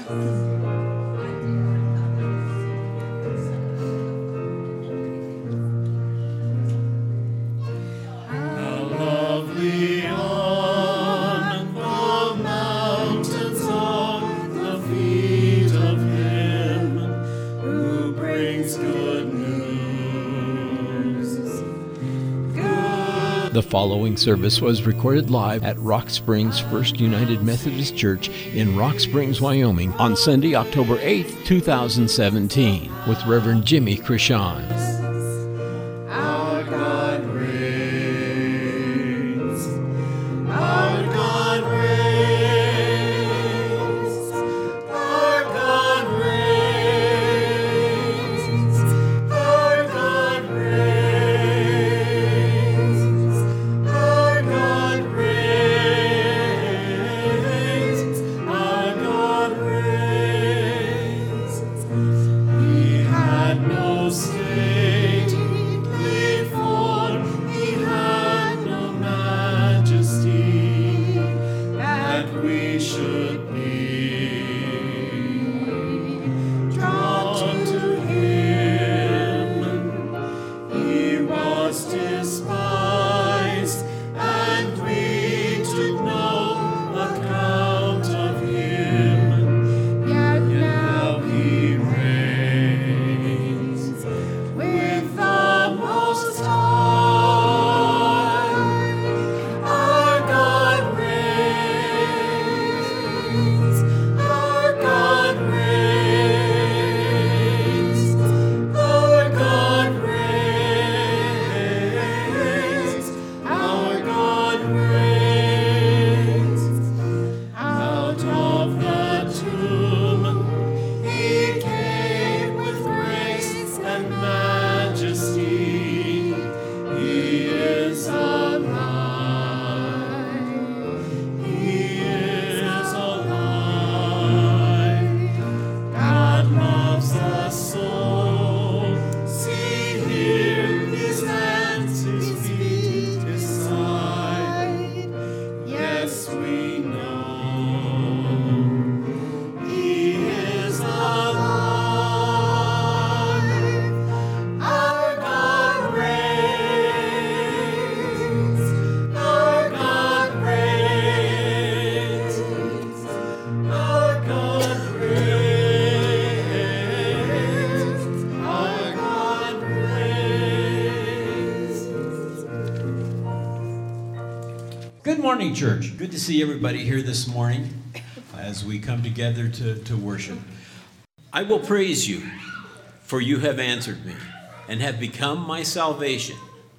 The following service was recorded live at Rock Springs First United Methodist Church in Rock Springs, Wyoming on Sunday, October 8th, 2017 with Reverend Jimmy Krishan. Good morning, church. Good to see everybody here this morning as we come together to worship. I will praise you, for you have answered me and have become my salvation.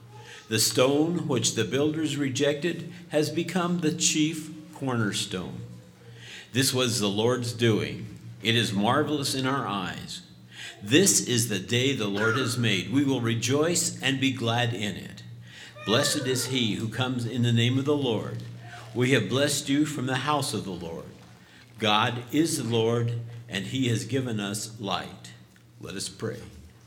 The stone which the builders rejected has become the chief cornerstone. This was the Lord's doing. It is marvelous in our eyes. This is the day the Lord has made. We will rejoice and be glad in it. Blessed is he who comes in the name of the Lord. We have blessed you from the house of the Lord. God is the Lord, and he has given us light. Let us pray.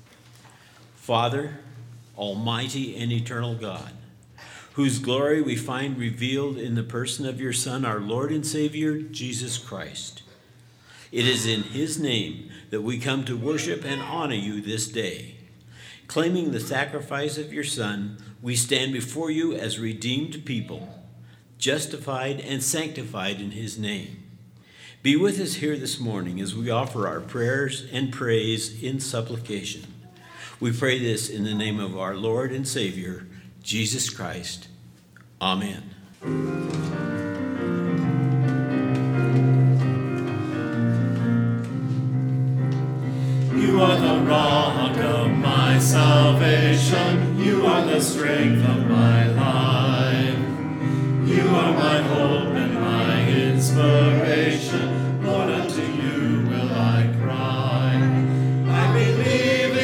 Father, almighty and eternal God, whose glory we find revealed in the person of your Son, our Lord and Savior, Jesus Christ. It is in his name that we come to worship and honor you this day. Claiming the sacrifice of your Son, we stand before you as redeemed people, justified and sanctified in his name. Be with us here this morning as we offer our prayers and praise in supplication. We pray this in the name of our Lord and Savior, Jesus Christ. Amen. You are the rock of my salvation. You are the strength of my life. You are my hope and my inspiration. Lord, unto you will I cry. I believe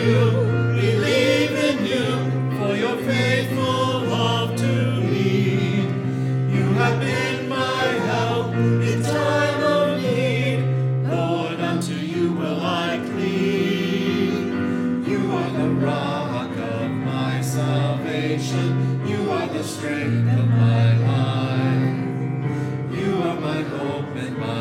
in you, for your faithful love to me. You have been my help in time of need. Lord, unto you will I cling. You are the rock of my salvation. You are the strength of my life. You are my hope and my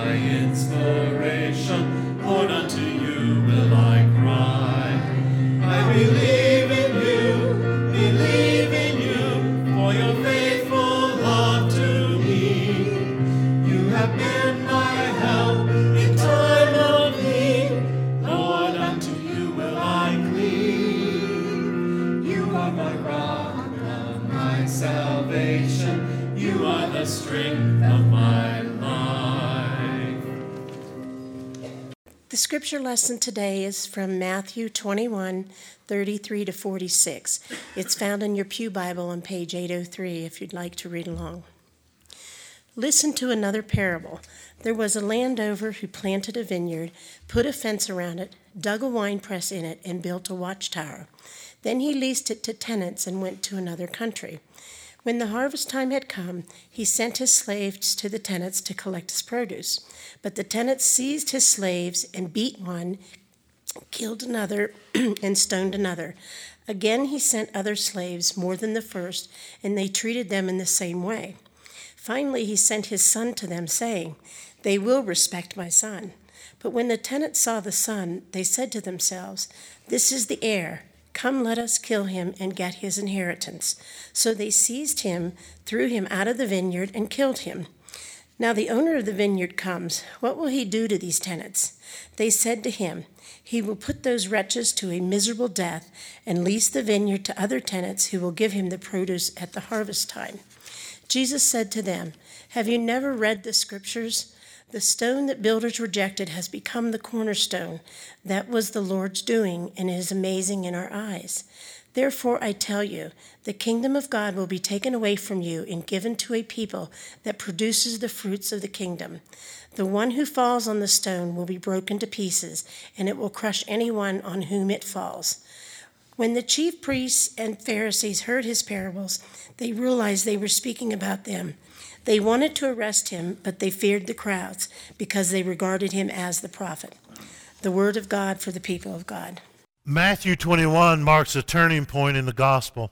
The scripture lesson today is from Matthew 21:33 to 46. It's found in your Pew Bible on page 803 if you'd like to read along. Listen to another parable. There was a landowner who planted a vineyard, put a fence around it, dug a winepress in it, and built a watchtower. Then he leased it to tenants and went to another country. When the harvest time had come, he sent his slaves to the tenants to collect his produce. But the tenants seized his slaves and beat one, killed another, and stoned another. Again he sent other slaves, more than the first, and they treated them in the same way. Finally he sent his son to them, saying, "They will respect my son." But when the tenants saw the son, they said to themselves, "This is the heir. Come, let us kill him and get his inheritance." So they seized him, threw him out of the vineyard, and killed him. Now the owner of the vineyard comes. What will he do to these tenants? They said to him, "He will put those wretches to a miserable death and lease the vineyard to other tenants who will give him the produce at the harvest time." Jesus said to them, "Have you never read the scriptures? The stone that builders rejected has become the cornerstone. That was the Lord's doing, and it is amazing in our eyes. Therefore, I tell you, the kingdom of God will be taken away from you and given to a people that produces the fruits of the kingdom. The one who falls on the stone will be broken to pieces, and it will crush anyone on whom it falls." When the chief priests and Pharisees heard his parables, they realized they were speaking about them. They wanted to arrest him, but they feared the crowds because they regarded him as the prophet. The word of God for the people of God. Matthew 21 marks a turning point in the gospel.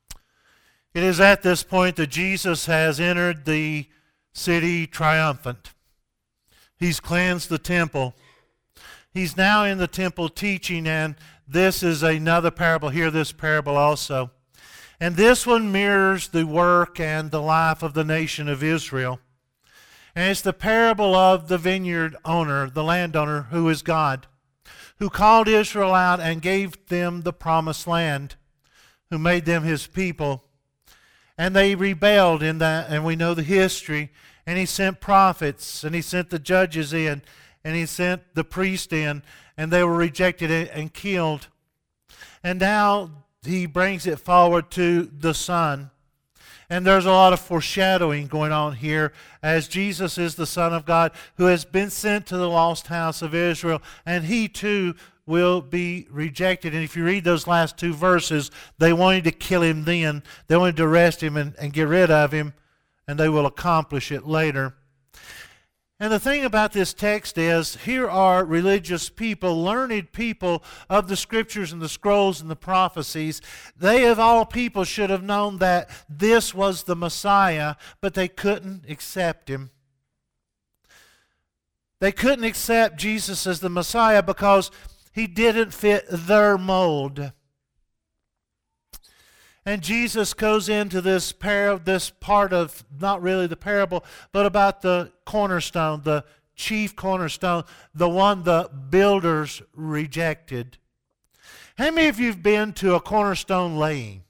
It is at this point that Jesus has entered the city triumphant. He's cleansed the temple. He's now in the temple teaching, and this is another parable. Hear this parable also. And this one mirrors the work and the life of the nation of Israel. And it's the parable of the vineyard owner, the landowner, who is God, who called Israel out and gave them the promised land, who made them his people. And they rebelled in that, and we know the history. And he sent prophets, and he sent the judges in, and he sent the priest in, and they were rejected and killed. And now he brings it forward to the Son. And there's a lot of foreshadowing going on here as Jesus is the Son of God who has been sent to the lost house of Israel, and he too will be rejected. And if you read those last two verses, they wanted to kill him then. They wanted to arrest him and get rid of him, and they will accomplish it later. And the thing about this text is, here are religious people, learned people of the scriptures and the scrolls and the prophecies. They of all people should have known that this was the Messiah, but they couldn't accept him. They couldn't accept Jesus as the Messiah because he didn't fit their mold. And Jesus goes into this part of, not really the parable, but about the cornerstone, the chief cornerstone, the one the builders rejected. How many of you have been to a cornerstone laying?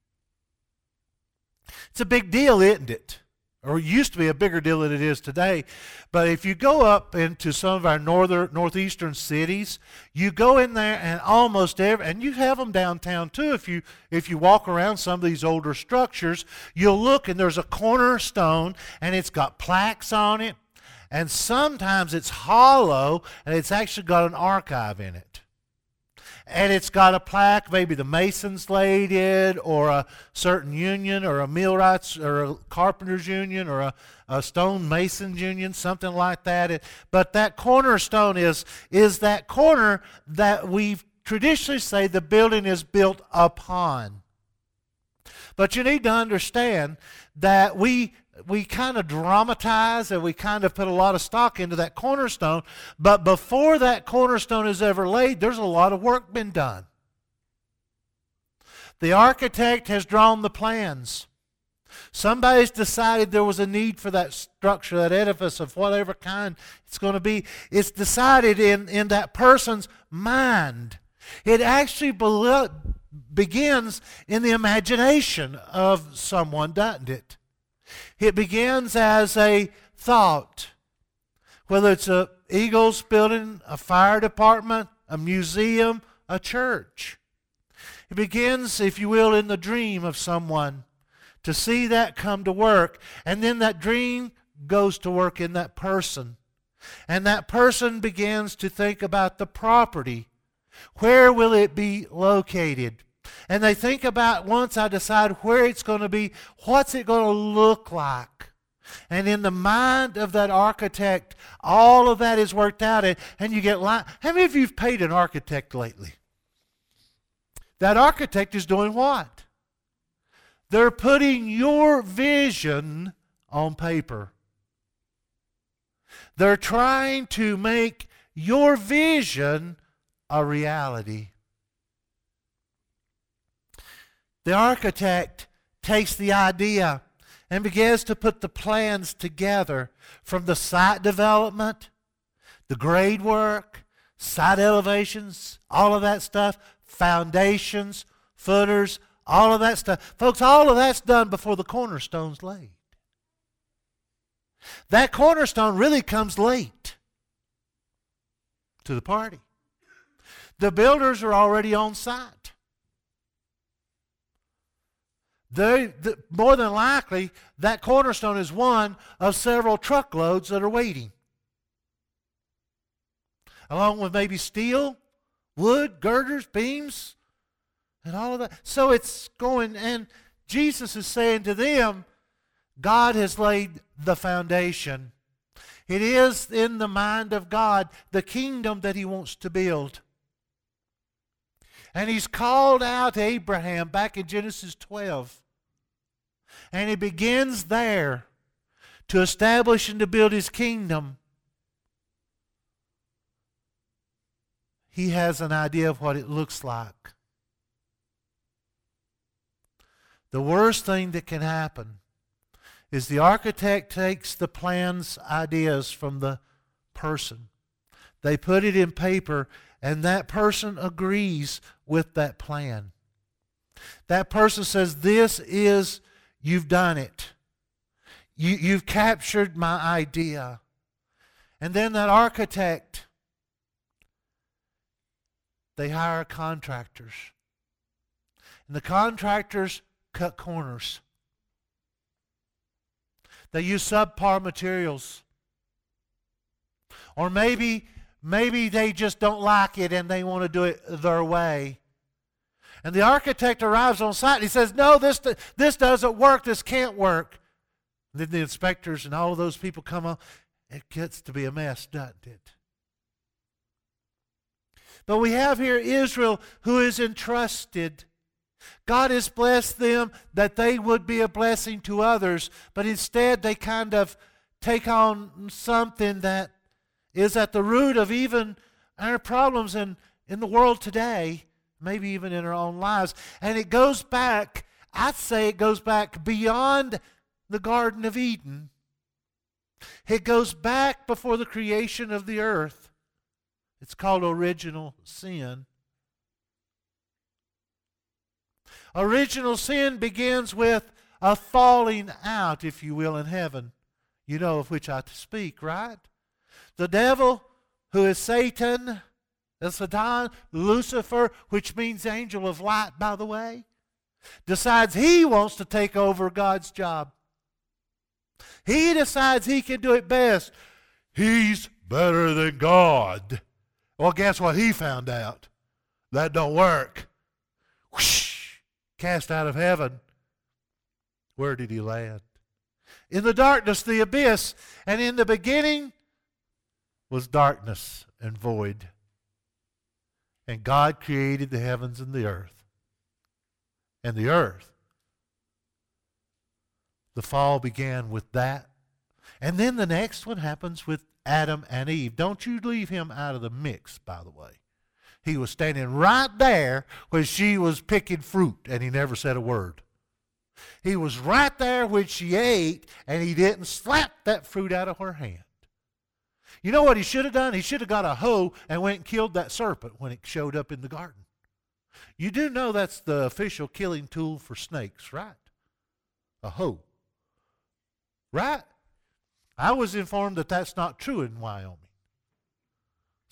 It's a big deal, isn't it? Or it used to be a bigger deal than it is today. But if you go up into some of our northeastern cities, you go in there and almost every, and you have them downtown too, if you walk around some of these older structures, you'll look and there's a cornerstone and it's got plaques on it, and sometimes it's hollow and it's actually got an archive in it. And it's got a plaque, maybe the Masons laid it, or a certain union, or a millwrights, or a carpenters union, or a stone masons union, something like that. But that cornerstone is that corner that we traditionally say the building is built upon. But you need to understand that we kind of dramatize and we kind of put a lot of stock into that cornerstone, but before that cornerstone is ever laid, there's a lot of work been done. The architect has drawn the plans. Somebody's decided there was a need for that structure, that edifice of whatever kind it's going to be. It's decided in that person's mind. It actually begins in the imagination of someone, doesn't it? It begins as a thought, whether it's a Eagles building a fire department, a museum, a church. It begins, if you will, in the dream of someone, to see that come to work. And then that dream goes to work in that person. And that person begins to think about the property. Where will it be located? And they think about, once I decide where it's going to be, what's it going to look like? And in the mind of that architect, all of that is worked out. And you get how many of you have paid an architect lately? That architect is doing what? They're putting your vision on paper. They're trying to make your vision a reality. The architect takes the idea and begins to put the plans together, from the site development, the grade work, site elevations, all of that stuff, foundations, footers, all of that stuff. Folks, all of that's done before the cornerstone's laid. That cornerstone really comes late to the party. The builders are already on site. More than likely, that cornerstone is one of several truckloads that are waiting, along with maybe steel, wood, girders, beams, and all of that. So it's going, and Jesus is saying to them, God has laid the foundation. It is in the mind of God, the kingdom that He wants to build. And He's called out Abraham back in Genesis 12. And He begins there to establish and to build His kingdom. He has an idea of what it looks like. The worst thing that can happen is the architect takes the plans, ideas from the person. They put it in paper, and that person agrees with that plan. That person says, you've done it. You've captured my idea. And then that architect, they hire contractors. And the contractors cut corners. They use subpar materials. Or maybe they just don't like it and they want to do it their way. And the architect arrives on site and he says, no, this doesn't work, this can't work. And then the inspectors and all of those people come on. It gets to be a mess, doesn't it? But we have here Israel, who is entrusted. God has blessed them that they would be a blessing to others, but instead they kind of take on something that is at the root of even our problems in the world today, maybe even in our own lives. And it goes back, I'd say it goes back beyond the Garden of Eden. It goes back before the creation of the earth. It's called original sin. Original sin begins with a falling out, if you will, in heaven. You know of which I speak, right? The devil, who is Satan, Satan, Lucifer, which means angel of light, by the way, decides he wants to take over God's job. He decides he can do it best. He's better than God. Well, guess what he found out? That don't work. Whoosh! Cast out of heaven. Where did he land? In the darkness, the abyss. And in the beginning was darkness and void. And God created the heavens and the earth. And the earth. The fall began with that. And then the next one happens with Adam and Eve. Don't you leave him out of the mix, by the way. He was standing right there when she was picking fruit, and he never said a word. He was right there when she ate, and he didn't slap that fruit out of her hand. You know what he should have done? He should have got a hoe and went and killed that serpent when it showed up in the garden. You do know that's the official killing tool for snakes, right? A hoe. Right? I was informed that that's not true in Wyoming.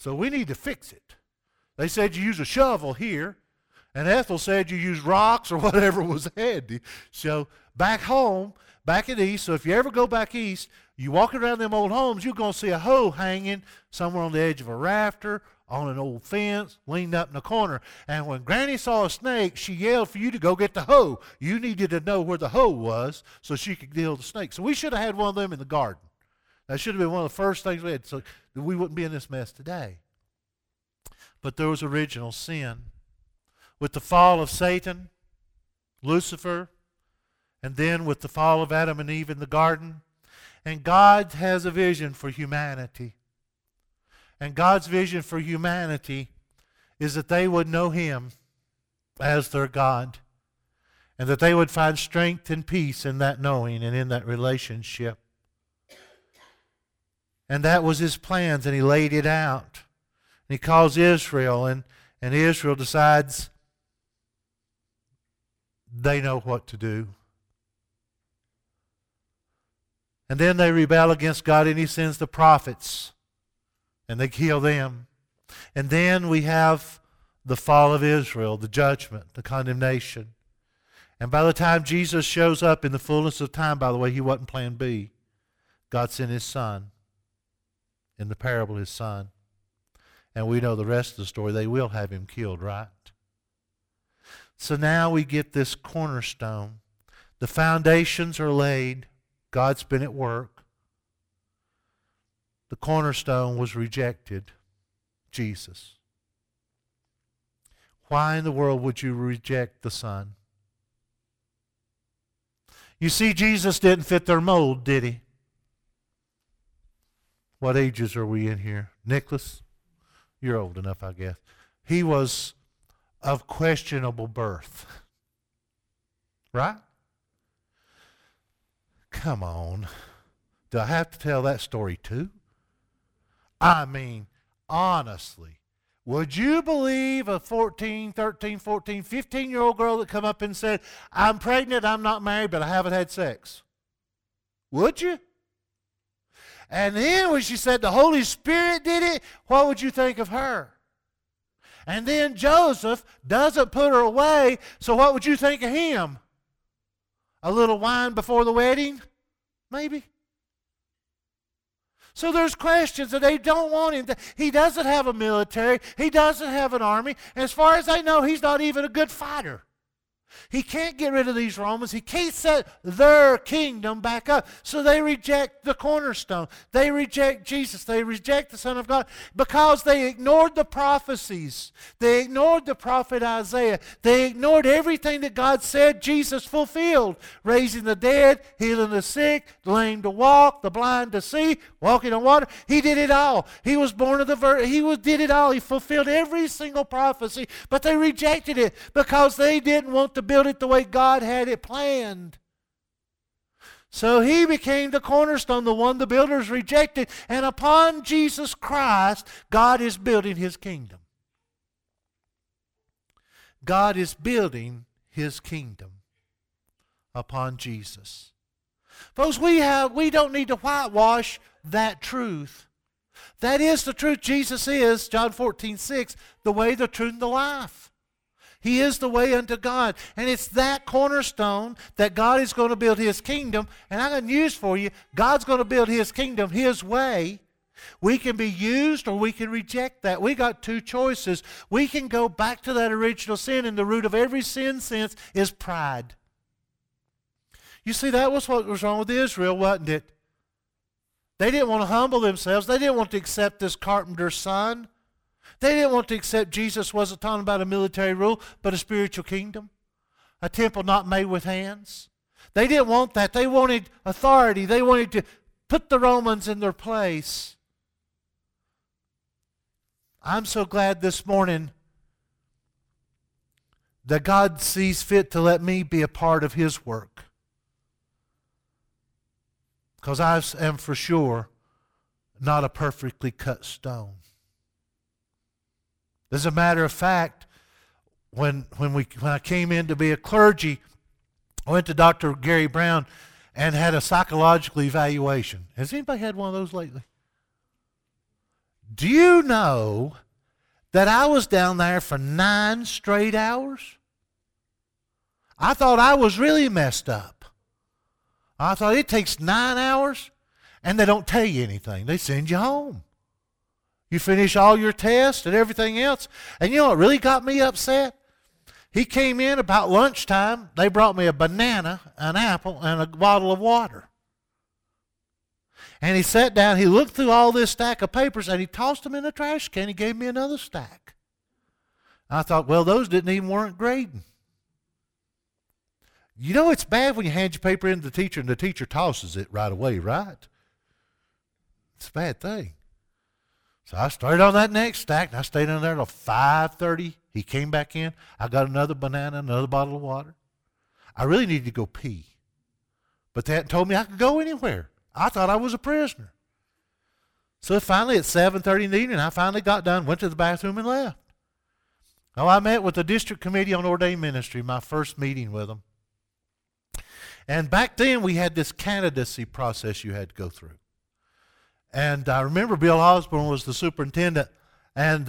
So we need to fix it. They said you use a shovel here, and Ethel said you use rocks or whatever was handy. So back home, back in the east, so if you ever go back east, you walk around them old homes, you're going to see a hoe hanging somewhere on the edge of a rafter, on an old fence, leaned up in the corner. And when Granny saw a snake, she yelled for you to go get the hoe. You needed to know where the hoe was so she could deal with the snake. So we should have had one of them in the garden. That should have been one of the first things we had, so we wouldn't be in this mess today. But there was original sin. With the fall of Satan, Lucifer, and then with the fall of Adam and Eve in the garden, and God has a vision for humanity. And God's vision for humanity is that they would know Him as their God, and that they would find strength and peace in that knowing and in that relationship. And that was His plans, and He laid it out. And He calls Israel, and Israel decides they know what to do. And then they rebel against God, and He sends the prophets, and they kill them. And then we have the fall of Israel, the judgment, the condemnation. And by the time Jesus shows up in the fullness of time, by the way, He wasn't plan B. God sent His Son. In the parable, His Son. And we know the rest of the story. They will have Him killed, right? So now we get this cornerstone. The foundations are laid. God's been at work. The cornerstone was rejected. Jesus. Why in the world would you reject the Son? You see, Jesus didn't fit their mold, did He? What ages are we in here? Nicholas? You're old enough, I guess. He was of questionable birth. Right? Come on. Do I have to tell that story too? I mean, honestly, would you believe a 14, 13, 14, 15-year-old girl that come up and said, I'm pregnant, I'm not married, but I haven't had sex? Would you? And then when she said the Holy Spirit did it, what would you think of her? And then Joseph doesn't put her away, so what would you think of him? A little wine before the wedding? Maybe. So there's questions that they don't want him. He doesn't have a military. He doesn't have an army. As far as I know, he's not even a good fighter. He can't get rid of these Romans. He can't set their kingdom back up. So they reject the cornerstone. They reject Jesus. They reject the Son of God because they ignored the prophecies. They ignored the prophet Isaiah. They ignored everything that God said Jesus fulfilled. Raising the dead, healing the sick, the lame to walk, the blind to see, walking on water. He did it all. He was born of the Virgin. He did it all. He fulfilled every single prophecy. But they rejected it because they didn't want to build it the way God had it planned. So He became the cornerstone, the one the builders rejected. And upon Jesus Christ, God is building His kingdom. God is building His kingdom upon Jesus. Folks, we don't need to whitewash that truth. That is the truth. Jesus is, John 14:6, the way, the truth, and the life. He is the way unto God. And it's that cornerstone that God is going to build His kingdom. And I got news for you. God's going to build His kingdom His way. We can be used or we can reject that. We got two choices. We can go back to that original sin, and the root of every sin since is pride. You see, that was what was wrong with Israel, wasn't it? They didn't want to humble themselves. They didn't want to accept this carpenter's son. They didn't want to accept Jesus wasn't talking about a military rule, but a spiritual kingdom, a temple not made with hands. They didn't want that. They wanted authority. They wanted to put the Romans in their place. I'm so glad this morning that God sees fit to let me be a part of His work. Because I am for sure not a perfectly cut stone. As a matter of fact, when I came in to be a clergy, I went to Dr. Gary Brown and had a psychological evaluation. Has anybody had one of those lately? Do you know that I was down there for 9 straight hours? I thought I was really messed up. I thought it takes 9 hours, and they don't tell you anything. They send you home. You finish all your tests and everything else. And you know what really got me upset? He came in about lunchtime. They brought me a banana, an apple, and a bottle of water. And he sat down. He looked through all this stack of papers, and he tossed them in a trash can. He gave me another stack. I thought, well, those didn't even warrant grading. You know it's bad when you hand your paper in to the teacher and the teacher tosses it right away, right? It's a bad thing. So I started on that next stack, and I stayed in there until 5:30. He came back in. I got another banana, another bottle of water. I really needed to go pee. But they hadn't told me I could go anywhere. I thought I was a prisoner. So finally at 7:30 in the evening, I finally got done, went to the bathroom, and left. Well, I met with the District Committee on Ordained Ministry, my first meeting with them. And back then we had this candidacy process you had to go through. And I remember Bill Osborne was the superintendent, and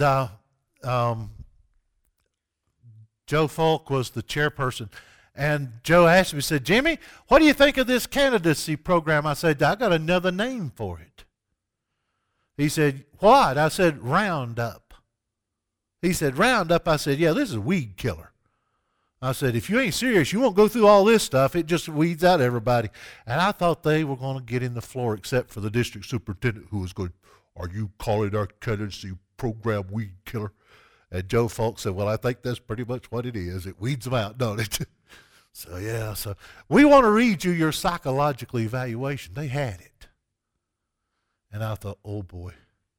Joe Falk was the chairperson. And Joe asked me, he said, Jimmy, what do you think of this candidacy program? I said, I got another name for it. He said, what? I said, Roundup. He said, Roundup? I said, yeah, this is a weed killer. I said, if you ain't serious, you won't go through all this stuff. It just weeds out everybody. And I thought they were going to get in the floor except for the district superintendent who was going, are you calling our candidacy program weed killer? And Joe Falk said, well, I think that's pretty much what it is. It weeds them out, don't it? So we want to read you your psychological evaluation. They had it. And I thought, oh boy.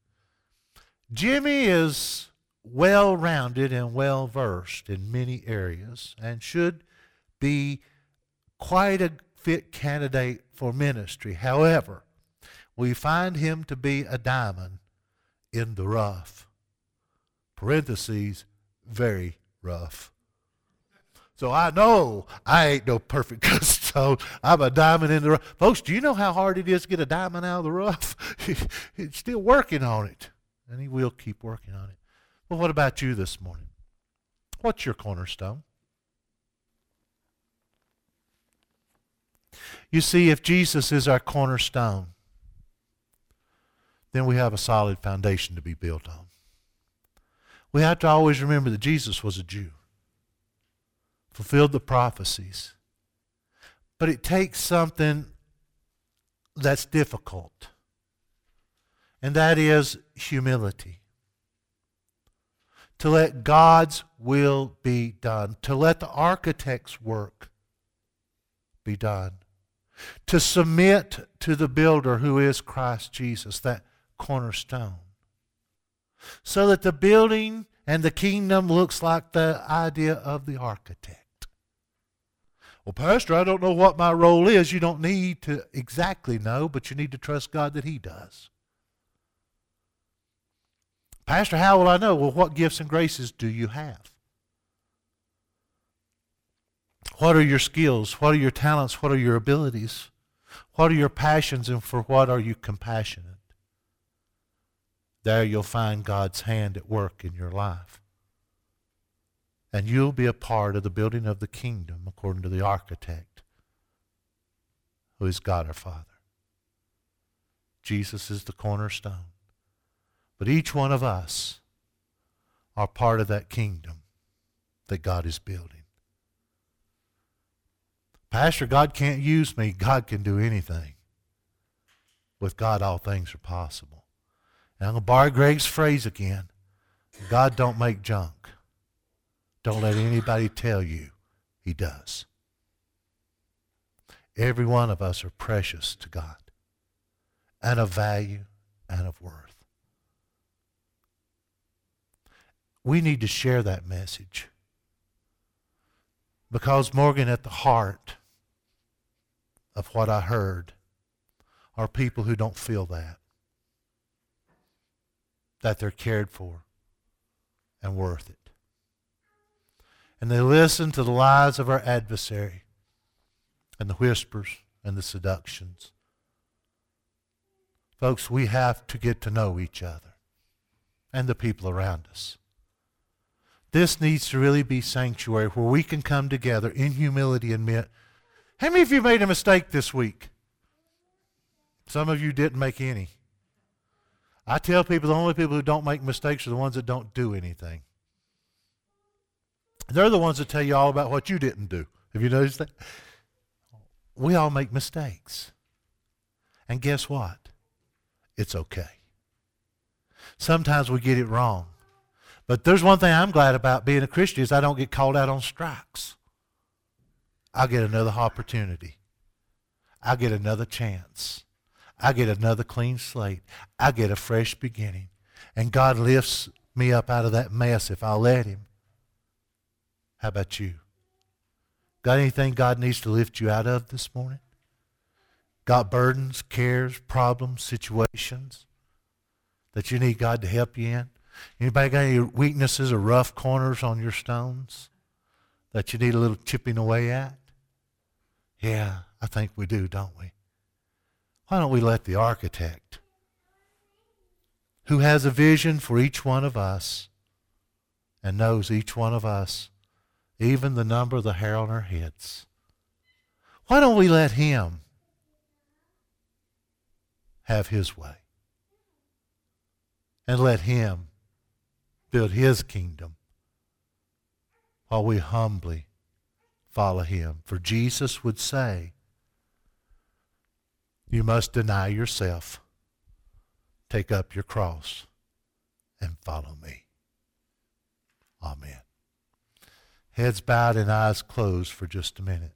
Jimmy is well-rounded and well-versed in many areas and should be quite a fit candidate for ministry. However, we find him to be a diamond in the rough. Parentheses, very rough. So I know I ain't no perfect custode. I'm a diamond in the rough. Folks, do you know how hard it is to get a diamond out of the rough? He's still working on it, and he will keep working on it. Well, what about you this morning? What's your cornerstone? You see, if Jesus is our cornerstone, then we have a solid foundation to be built on. We have to always remember that Jesus was a Jew, fulfilled the prophecies. But it takes something that's difficult, and that is humility. To let God's will be done, to let the architect's work be done, to submit to the builder who is Christ Jesus, that cornerstone, so that the building and the kingdom looks like the idea of the architect. Well, Pastor, I don't know what my role is. You don't need to exactly know, but you need to trust God that He does. Pastor, how will I know? Well, what gifts and graces do you have? What are your skills? What are your talents? What are your abilities? What are your passions, and for what are you compassionate? There you'll find God's hand at work in your life. And you'll be a part of the building of the kingdom according to the architect, who is God our Father. Jesus is the cornerstone. But each one of us are part of that kingdom that God is building. Pastor, God can't use me. God can do anything. With God, all things are possible. And I'm going to borrow Greg's phrase again. God don't make junk. Don't let anybody tell you He does. Every one of us are precious to God, and of value and of worth. We need to share that message, because, Morgan, at the heart of what I heard are people who don't feel that they're cared for and worth it. And they listen to the lies of our adversary and the whispers and the seductions. Folks, we have to get to know each other. and the people around us. This needs to really be sanctuary where we can come together in humility and admit, how many of you made a mistake this week? Some of you didn't make any. I tell people the only people who don't make mistakes are the ones that don't do anything. They're the ones that tell you all about what you didn't do. Have you noticed that? We all make mistakes. And guess what? It's okay. Sometimes we get it wrong. But there's one thing I'm glad about being a Christian is I don't get called out on strikes. I get another opportunity. I get another chance. I get another clean slate. I get a fresh beginning. And God lifts me up out of that mess if I'll let Him. How about you? Got anything God needs to lift you out of this morning? Got burdens, cares, problems, situations that you need God to help you in? Anybody got any weaknesses or rough corners on your stones that you need a little chipping away at? Yeah, I think we do, don't we? Why don't we let the architect, who has a vision for each one of us and knows each one of us, even the number of the hair on our heads, why don't we let Him have His way and let Him build His kingdom while we humbly follow Him? For Jesus would say, you must deny yourself, take up your cross, and follow me. Amen. Heads bowed and eyes closed for just a minute.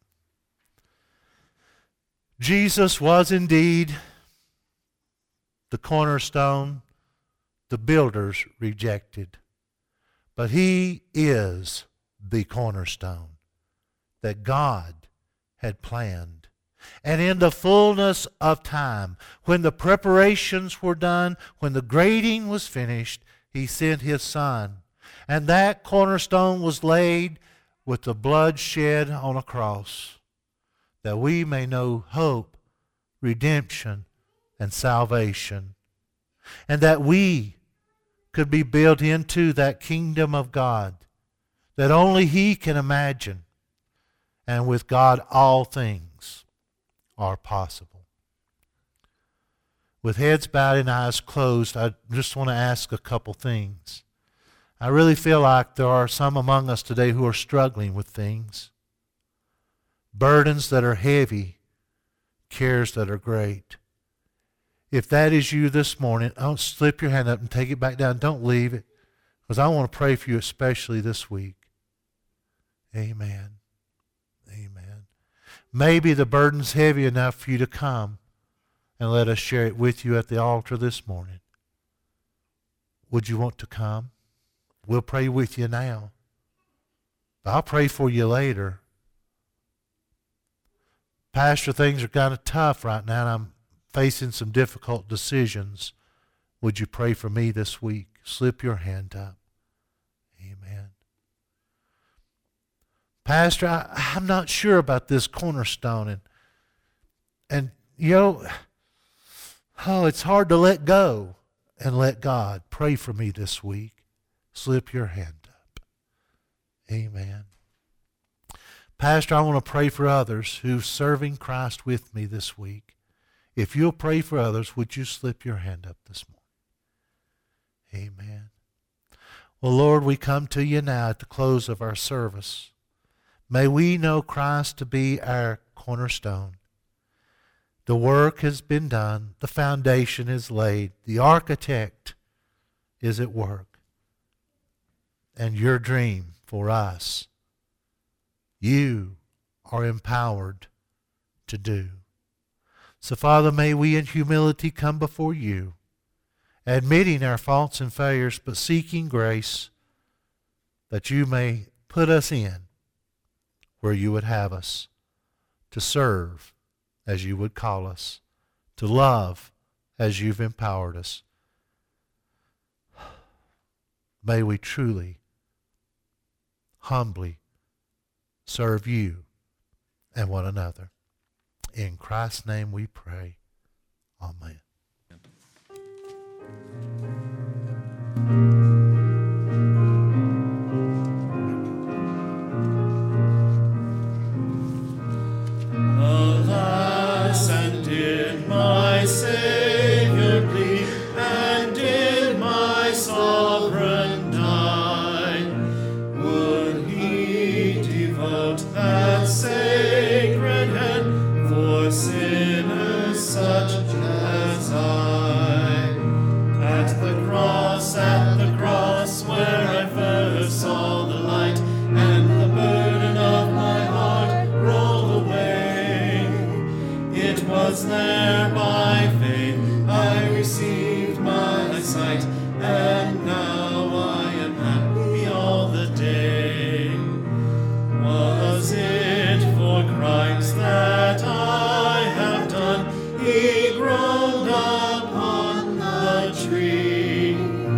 Jesus was indeed the cornerstone the builders rejected, but He is the cornerstone that God had planned. And in the fullness of time, when the preparations were done, when the grading was finished, He sent His Son. And that cornerstone was laid with the blood shed on a cross, that we may know hope, redemption, and salvation. And that we could be built into that kingdom of God that only He can imagine. And with God, all things are possible. With heads bowed and eyes closed, I just want to ask a couple things. I really feel like there are some among us today who are struggling with things. Burdens that are heavy, cares that are great. If that is you this morning, don't slip your hand up and take it back down. Don't leave it, because I want to pray for you especially this week. Amen. Amen. Maybe the burden's heavy enough for you to come and let us share it with you at the altar this morning. Would you want to come? We'll pray with you now. I'll pray for you later. Pastor, things are kind of tough right now, and I'm facing some difficult decisions. Would you pray for me this week? Slip your hand up. Amen. Pastor, I'm not sure about this cornerstone. And you know, it's hard to let go and let God. Pray for me this week. Slip your hand up. Amen. Pastor, I want to pray for others who's serving Christ with me this week. If you'll pray for others, would you slip your hand up this morning? Amen. Well, Lord, we come to you now at the close of our service. May we know Christ to be our cornerstone. The work has been done. The foundation is laid. The architect is at work. And your dream for us, you are empowered to do. So, Father, may we in humility come before you, admitting our faults and failures, but seeking grace that you may put us in where you would have us, to serve as you would call us, to love as you've empowered us. May we truly, humbly serve you and one another. In Christ's name we pray. Amen. Alas, and did my Savior bleed, and did my Sovereign die? Would he devote that sacred head for sinners such as I? At the cross where I first saw the light, and the burden of my heart rolled away, it was there by faith I received my sight, and now I am happy all the day. Was it for Christ that I have done? He groaned upon the tree.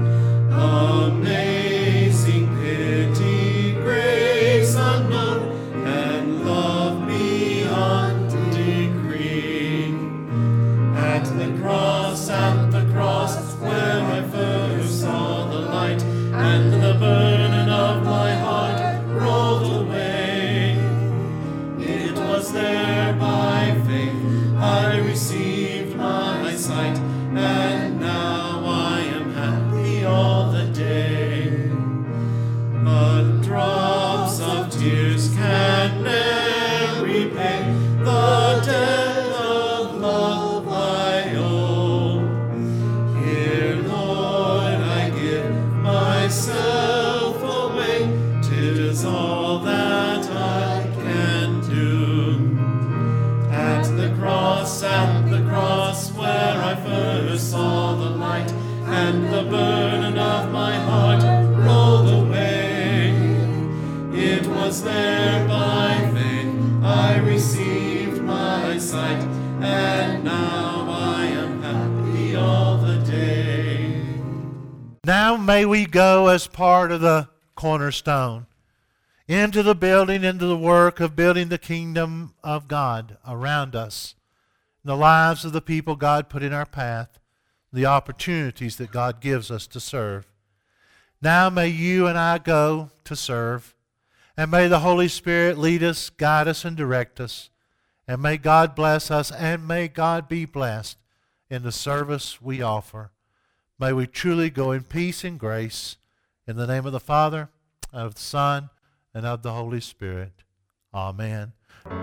Amazing pity, grace unknown, and love beyond degree. At the cross, where I first saw the light, and the burden of my heart rolled away, it was there by faith I received my sight, and now I am happy all the day. But drops of tears can ne'er repay the debt of love I owe. Here, Lord, I give myself away, 'tis all that I can do. At the cross where I first saw the light, and the burden of my heart rolled away, it was there by faith I received my sight, and now I am happy all the day. Now may we go as part of the cornerstone into the building, into the work of building the kingdom of God around us, in the lives of the people God put in our path, the opportunities that God gives us to serve. Now may you and I go to serve, and may the Holy Spirit lead us, guide us, and direct us, and may God bless us, and may God be blessed in the service we offer. May we truly go in peace and grace, in the name of the Father, of the Son, and of the Holy Spirit. Amen.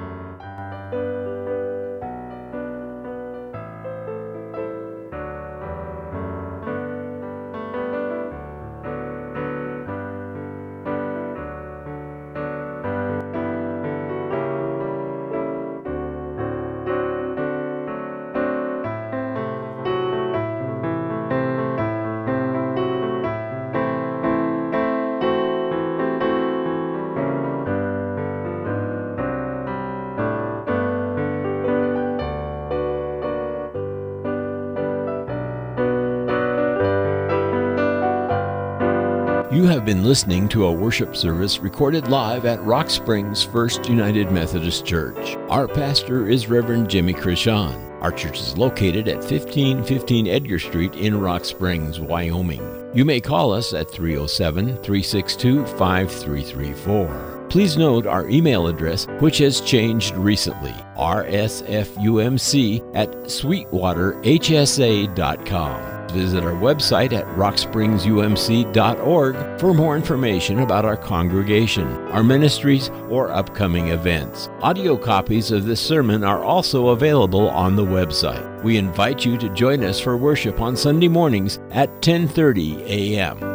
You have been listening to a worship service recorded live at Rock Springs First United Methodist Church. Our pastor is Reverend Jimmy Krishan. Our church is located at 1515 Edgar Street in Rock Springs, Wyoming. You may call us at 307-362-5334. Please note our email address, which has changed recently, rsfumc@sweetwaterhsa.com. Visit our website at rockspringsumc.org for more information about our congregation, our ministries, or upcoming events. Audio copies of this sermon are also available on the website. We invite you to join us for worship on Sunday mornings at 10:30 a.m.